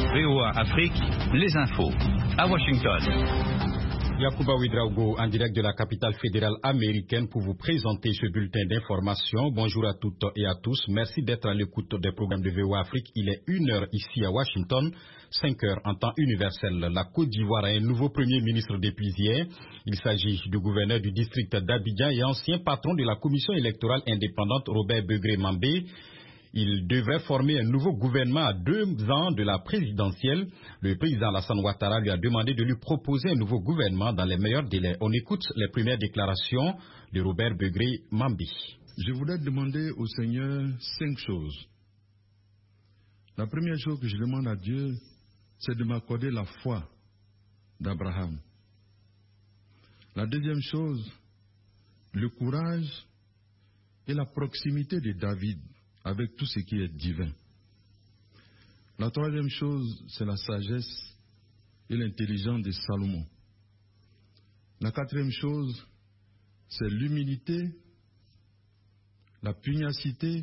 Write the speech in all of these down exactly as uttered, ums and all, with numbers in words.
V O A Afrique, les infos. À Washington. Yacouba Ouedraogo en direct de la capitale fédérale américaine pour vous présenter ce bulletin d'information. Bonjour à toutes et à tous. Merci d'être à l'écoute des programmes de V O A Afrique. Il est une heure ici à Washington, cinq heures en temps universel. La Côte d'Ivoire a un nouveau premier ministre depuis hier. Il s'agit du gouverneur du district d'Abidjan et ancien patron de la commission électorale indépendante Robert Begré-Mambé. Il devrait former un nouveau gouvernement à deux ans de la présidentielle. Le président Alassane Ouattara lui a demandé de lui proposer un nouveau gouvernement dans les meilleurs délais. On écoute les premières déclarations de Robert Begré-Mambé. Je voudrais demander au Seigneur cinq choses. La première chose que je demande à Dieu, c'est de m'accorder la foi d'Abraham. La deuxième chose, le courage et la proximité de David avec tout ce qui est divin. La troisième chose, c'est la sagesse et l'intelligence de Salomon. La quatrième chose, c'est l'humilité, la pugnacité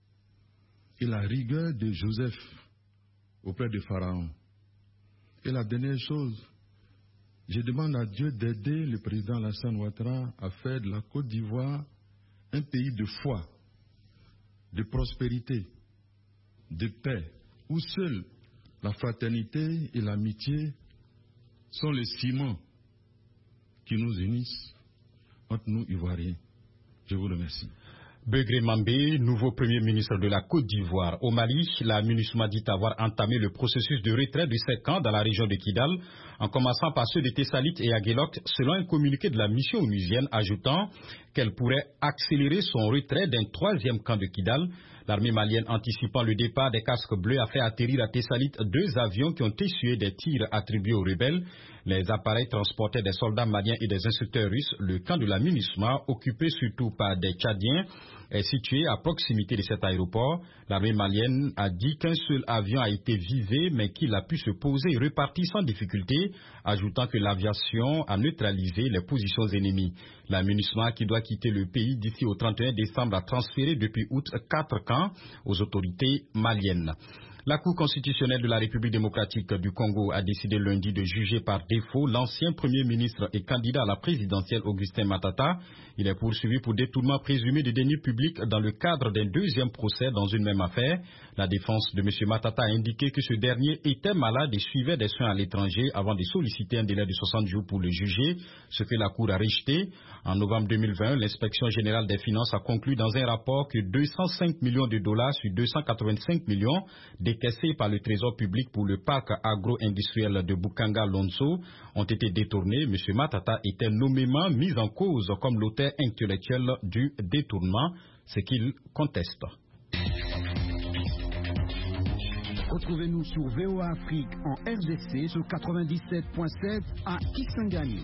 et la rigueur de Joseph auprès de Pharaon. Et la dernière chose, je demande à Dieu d'aider le président Alassane Ouattara à faire de la Côte d'Ivoire un pays de foi, de prospérité, de paix, où seule la fraternité et l'amitié sont les ciments qui nous unissent entre nous Ivoiriens. Je vous remercie. Begré-Mambé, nouveau premier ministre de la Côte d'Ivoire. Au Mali, la MINUSMA dit avoir entamé le processus de retrait de ses camps dans la région de Kidal, en commençant par ceux de Tessalit et Aguelok, selon un communiqué de la mission onusienne, ajoutant qu'elle pourrait accélérer son retrait d'un troisième camp de Kidal. L'armée malienne, anticipant le départ des casques bleus, a fait atterrir à Tessalit deux avions qui ont essuyé des tirs attribués aux rebelles. Les appareils transportaient des soldats maliens et des instructeurs russes. Le camp de la MINUSMA, occupé surtout par des Tchadiens, est situé à proximité de cet aéroport. L'armée malienne a dit qu'un seul avion a été visé, mais qu'il a pu se poser et repartir sans difficulté, ajoutant que l'aviation a neutralisé les positions ennemies. La MINUSMA, qui doit quitter le pays d'ici au trente et un décembre, a transféré depuis août quatre camps aux autorités maliennes. La Cour constitutionnelle de la République démocratique du Congo a décidé lundi de juger par défaut l'ancien Premier ministre et candidat à la présidentielle Augustin Matata. Il est poursuivi pour détournement présumé de deniers publics dans le cadre d'un deuxième procès dans une même affaire. La défense de M. Matata a indiqué que ce dernier était malade et suivait des soins à l'étranger avant de solliciter un délai de soixante jours pour le juger, ce que la Cour a rejeté. En novembre deux mille vingt, l'inspection générale des finances a conclu dans un rapport que deux cent cinq millions de dollars sur deux cent quatre-vingt-cinq millions décaissés par le Trésor public pour le parc agro-industriel de Bukanga-Lonso ont été détournés. M. Matata était nommément mis en cause comme l'auteur intellectuel du détournement, ce qu'il conteste. Retrouvez-nous sur V O A Afrique en R D C sur quatre-vingt-dix-sept point sept à Kisangani.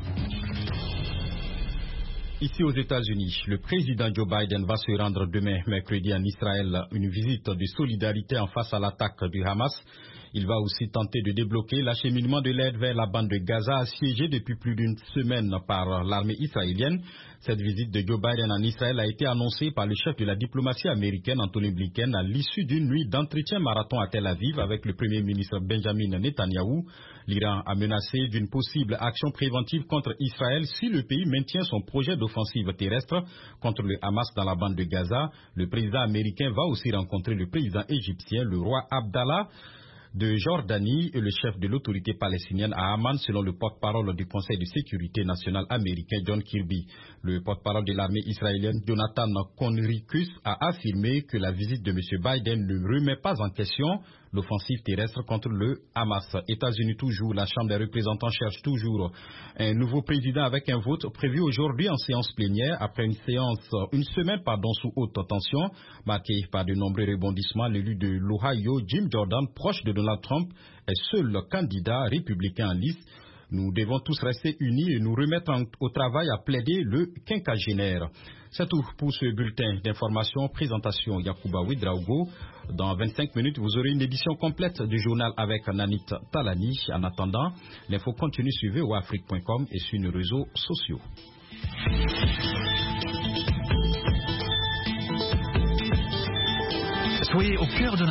Ici aux États-Unis, le président Joe Biden va se rendre demain, mercredi, en Israël, une visite de solidarité en face à l'attaque du Hamas. Il va aussi tenter de débloquer l'acheminement de l'aide vers la bande de Gaza, assiégée depuis plus d'une semaine par l'armée israélienne. Cette visite de Joe Biden en Israël a été annoncée par le chef de la diplomatie américaine, Anthony Blinken, à l'issue d'une nuit d'entretien marathon à Tel Aviv avec le premier ministre Benjamin Netanyahou. L'Iran a menacé d'une possible action préventive contre Israël si le pays maintient son projet d'offensive terrestre contre le Hamas dans la bande de Gaza. Le président américain va aussi rencontrer le président égyptien, le roi Abdallah de Jordanie et le chef de l'autorité palestinienne à Amman, selon le porte-parole du Conseil de sécurité nationale américain John Kirby. Le porte-parole de l'armée israélienne Jonathan Conricus a affirmé que la visite de M. Biden ne remet pas en question l'offensive terrestre contre le Hamas. États-Unis toujours, la Chambre des représentants cherche toujours un nouveau président avec un vote prévu aujourd'hui en séance plénière après une séance, une semaine pardon, sous haute tension, marquée par de nombreux rebondissements. L'élu de l'Ohio, Jim Jordan, proche de Donald Trump, est seul candidat républicain en liste. Nous devons tous rester unis et nous remettre en, au travail à plaider le quinquagénaire. C'est tout pour ce bulletin d'information. Présentation Yacouba Ouedraogo. Dans vingt-cinq minutes, vous aurez une édition complète du journal avec Nanit Talani. En attendant, l'info continue sur V O A Afrique point com et sur nos réseaux sociaux. Soyez au cœur de